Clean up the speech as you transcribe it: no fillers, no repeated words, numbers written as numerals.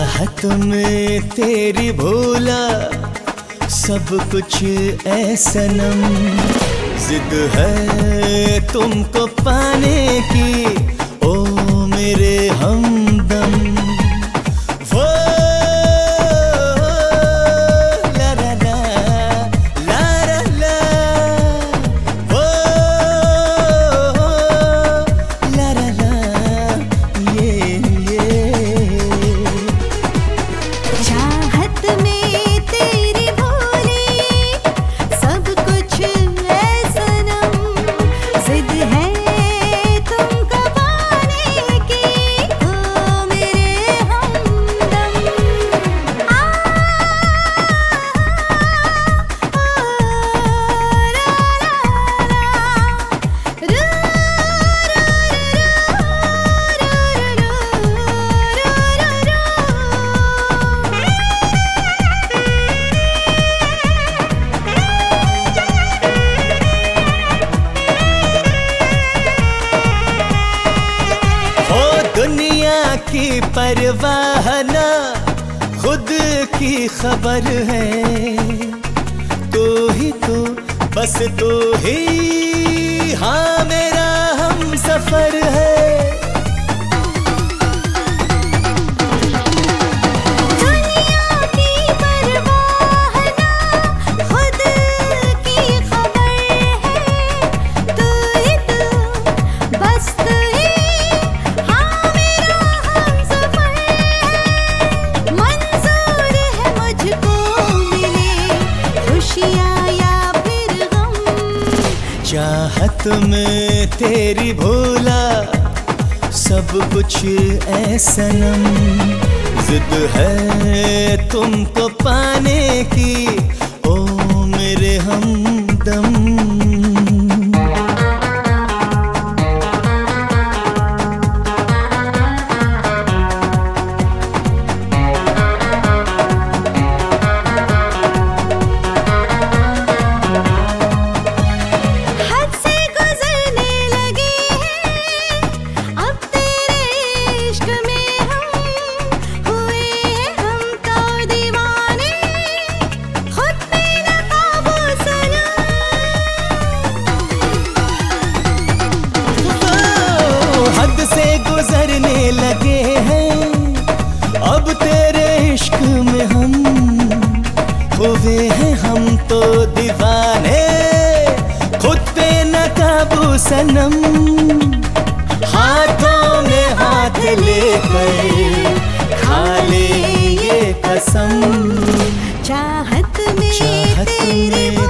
चाहत में तेरी भूला सब कुछ ऐ सनम। जिद है तुमको पाने की ओ मेरे हमदम। वो ला ला ला ला ला ला, वो ला ला ला ये। चाहत में तेरी भोली सब कुछ है सनम। जिद है तुमको पाने की ओ मेरे हमदम। आ दुनिया की परवाह ना खुद की खबर है। तू ही तो बस तू ही हाँ मेरा हम सफर है। दुनिया की परवाह ना खुद की खबर है। तू ही तू बस तू ही हाँ मेरा हमसफर है। मंजूर है मुझको मिले खुशियाँ या फिर गम। चाहत में तेरी भूला सब कुछ ऐ सनम। जिद है तुमको पाने की ओ मेरे हमदम। हद से गुजरने लगे हैं अब तेरे इश्क में हम। हुए हैं हम तो दीवाने खुद पे न काबू सनम। हद से गुजरने लगे हैं अब तेरे इश्क में हम। हुए हैं हम तो दीवाने खुद पे न काबू सनम। हाथों में हाथ लेकर खा ले ये कसम। चाहत में चाहत तेरी में